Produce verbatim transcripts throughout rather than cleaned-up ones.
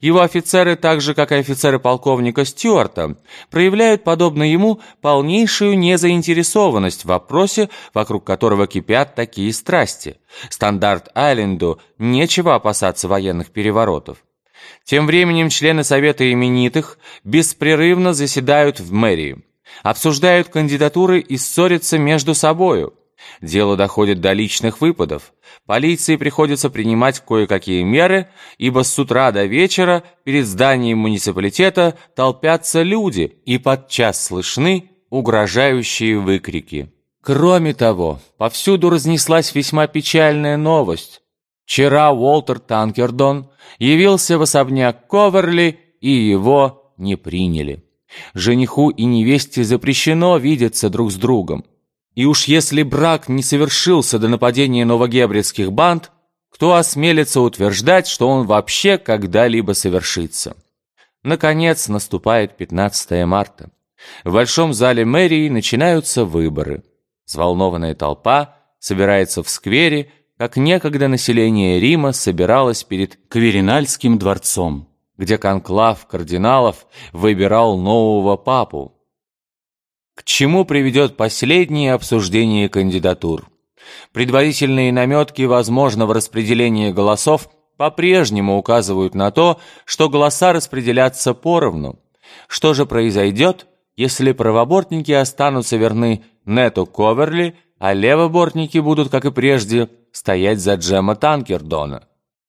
Его офицеры, так же как и офицеры полковника Стюарта, проявляют, подобно ему, полнейшую незаинтересованность в вопросе, вокруг которого кипят такие страсти. Стандарт-Айленду нечего опасаться военных переворотов. Тем временем члены Совета именитых беспрерывно заседают в мэрии, обсуждают кандидатуры и ссорятся между собою. Дело доходит до личных выпадов. Полиции приходится принимать кое-какие меры, ибо с утра до вечера перед зданием муниципалитета толпятся люди, и подчас слышны угрожающие выкрики. Кроме того, повсюду разнеслась весьма печальная новость. Вчера Уолтер Танкердон явился в особняк Коверли, и его не приняли. Жениху и невесте запрещено видеться друг с другом. И уж если брак не совершился до нападения новогебридских банд, кто осмелится утверждать, что он вообще когда-либо совершится? Наконец наступает пятнадцатое марта. В большом зале мэрии начинаются выборы. Взволнованная толпа собирается в сквере, как некогда население Рима собиралось перед Кверинальским дворцом, где конклав кардиналов выбирал нового папу. К чему приведет последнее обсуждение кандидатур? Предварительные наметки возможного распределения голосов по-прежнему указывают на то, что голоса распределятся поровну. Что же произойдет, если правобортники останутся верны Нету Коверли, а левобортники будут, как и прежде, стоять за Джема Танкердона?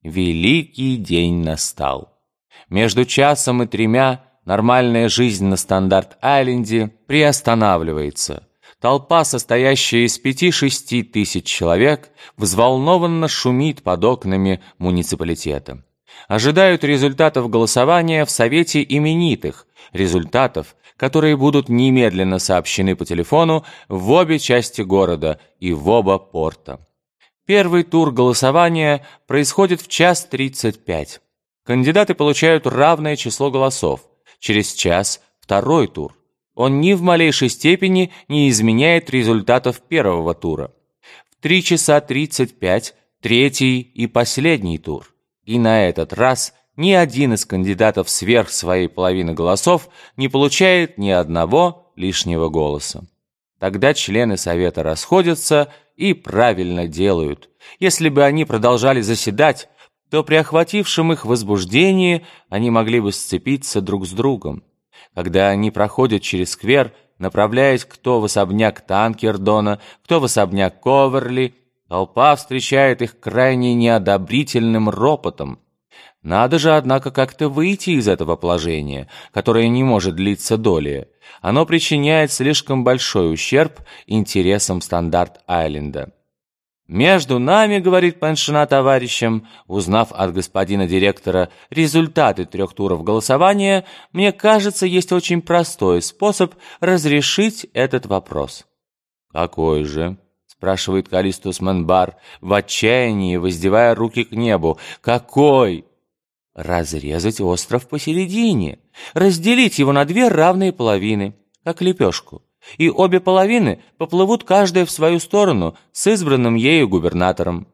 Великий день настал. Между часом и тремя нормальная жизнь на Стандарт-Айленде приостанавливается. Толпа, состоящая из пяти-шести тысяч человек, взволнованно шумит под окнами муниципалитета. Ожидают результатов голосования в Совете именитых, результатов, которые будут немедленно сообщены по телефону в обе части города и в оба порта. Первый тур голосования происходит в час тридцать пять. Кандидаты получают равное число голосов. Через час второй тур. Он ни в малейшей степени не изменяет результатов первого тура. В три часа тридцать пять третий и последний тур. И на этот раз ни один из кандидатов сверх своей половины голосов не получает ни одного лишнего голоса. Тогда члены Совета расходятся и правильно делают. Если бы они продолжали заседать, то при охватившем их возбуждении они могли бы сцепиться друг с другом. Когда они проходят через сквер, направляясь кто в особняк Танкердона, кто в особняк Коверли, толпа встречает их крайне неодобрительным ропотом. Надо же, однако, как-то выйти из этого положения, которое не может длиться долее. Оно причиняет слишком большой ущерб интересам Стандарт-Айленда. «Между нами, — говорит Паншина товарищам, узнав от господина директора результаты трех туров голосования, — мне кажется, есть очень простой способ разрешить этот вопрос». «Какой же?» — спрашивает Калистус Менбар, в отчаянии воздевая руки к небу. «Какой?» «Разрезать остров посередине, разделить его на две равные половины, как лепешку. И обе половины поплывут каждая в свою сторону с избранным ею губернатором».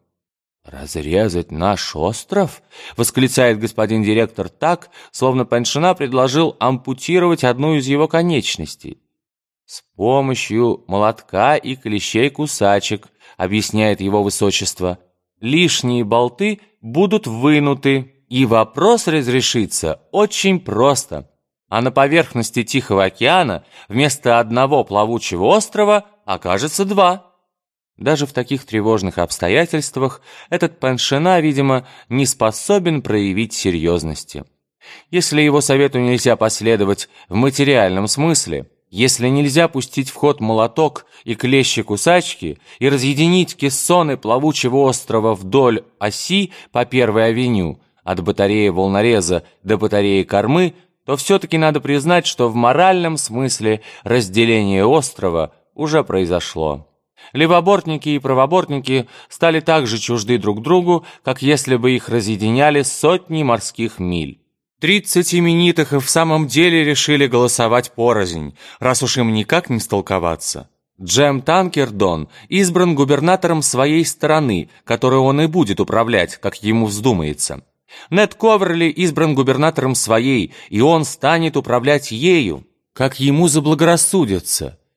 «Разрезать наш остров?» — восклицает господин директор так, словно Паншина предложил ампутировать одну из его конечностей. «С помощью молотка и клещей-кусачек», — объясняет его высочество. «Лишние болты будут вынуты, и вопрос разрешится очень просто. А на поверхности Тихого океана вместо одного плавучего острова окажется два». Даже в таких тревожных обстоятельствах этот Паншина, видимо, не способен проявить серьезности. Если его совету нельзя последовать в материальном смысле, если нельзя пустить в ход молоток и клещи-кусачки и разъединить кессоны плавучего острова вдоль оси по Первой авеню, от батареи волнореза до батареи кормы, то все-таки надо признать, что в моральном смысле разделение острова уже произошло. Левобортники и правобортники стали так же чужды друг другу, как если бы их разъединяли сотни морских миль. Тридцать именитых и в самом деле решили голосовать порознь, раз уж им никак не столковаться. Джем Танкердон избран губернатором своей страны, которой он и будет управлять, как ему вздумается. Нед Коверли избран губернатором своей, и он станет управлять ею, как ему заблагорассудится.